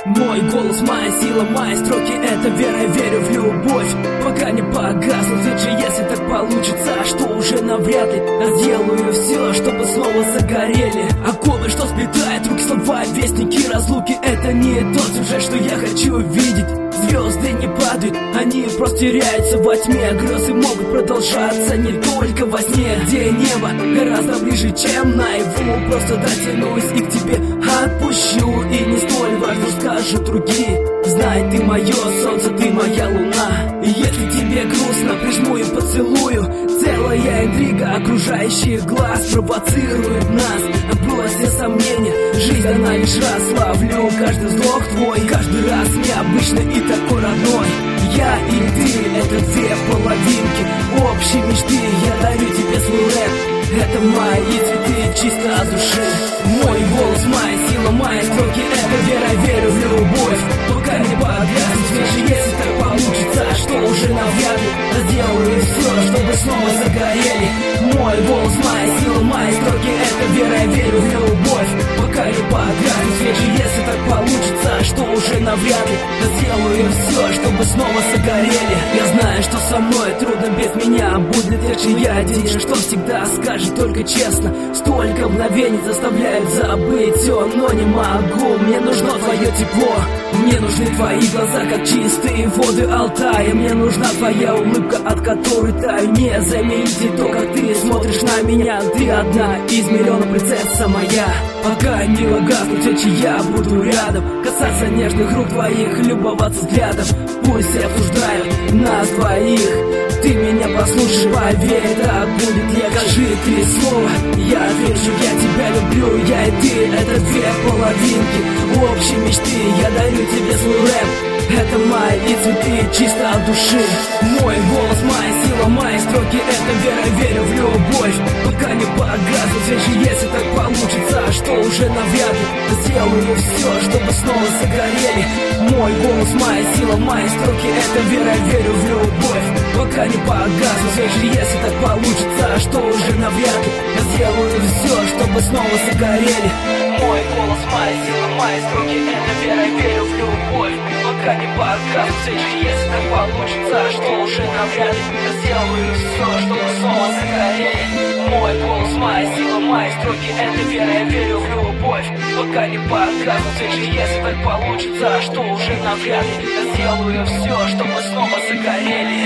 Мой голос, моя сила, мои строки — это вера, я верю в любовь. Пока не погаснут, ведь же если так получится, что уже навряд ли я сделаю все, чтобы снова загорели оковы, что сплетает руки, слова, вестники разлуки. Это не тот сюжет, что я хочу видеть. Звезды не падают, они просто теряются во тьме. Грезы могут продолжаться не только во сне, где небо гораздо ближе, чем наяву. Просто дотянусь и к тебе отпущу, и не столь важно, скажут другие. Знай, ты мое солнце, ты моя луна. И если тебе грустно, прижму и поцелую. Целая интрига окружающих глаз провоцирует нас. Отбрось все сомнения, жизнь она лишь раз. Ловлю каждый вздох твой, каждый раз необычный и такой родной. Я и ты — это две половинки общей мечты. Я дарю тебе свой рэп, это мои цветы чисто от души. Мой голос, моя сила, мои строки — это вера, верю в любовь. Пока не погаснет, даже если так получится, что уже навряд ли я сделаю все, чтобы снова загорели. Мой голос, моя сила, мои строки — это вера, я верю в любовь. Пока не погаснет, даже если так получится, что уже навряд ли я сделаю все, чтобы снова загорели. Я знаю, что со мной трудно без меня будет легче. Я один, что всегда скажет только честно. Столько мгновений заставляют забыть все, но не могу. Мне нужно твое тепло, мне нужны твои глаза, как чистые воды Алтая. Мне нужна твоя улыбка, от которой таю. Не заметьте то, как ты смотришь на меня. Ты одна из миллионов, принцесса моя. Пока не погаснут свечи, я буду рядом, касаться нежных рук твоих, любоваться взглядом. Пусть все обсуждают нас двоих, ты меня послушай, поверь, так будет легче. Скажи три слова, я отвечу, я тебя люблю. Я и ты — это две половинки общей мечты. Я дарю тебе свой рэп, это мои цветы чисто от души. Мой голос, моя сила, мои строки — это вера, верю в любовь. Пока не погаснут свечи, если так получится, что уже навряд ли я сделаю все, чтобы снова загорели. Мой голос, моя сила, мои строки — это вера, верю в любовь. Пока не погаснут свечи, если так получится, что уже навряд ли я сделаю все, чтобы снова загорели. Мой голос, моя сила, мои строки — это вера, я верю в любовь. Пока не погаснут свечи, если так получится, что уже навряд ли я сделаю все, чтобы снова загорели. Мой голос, моя сила, мои строки — это вера, я верю в любовь. Пока не погаснут свечи, если так получится, что уже навряд ли я сделаю все, чтобы снова загорели.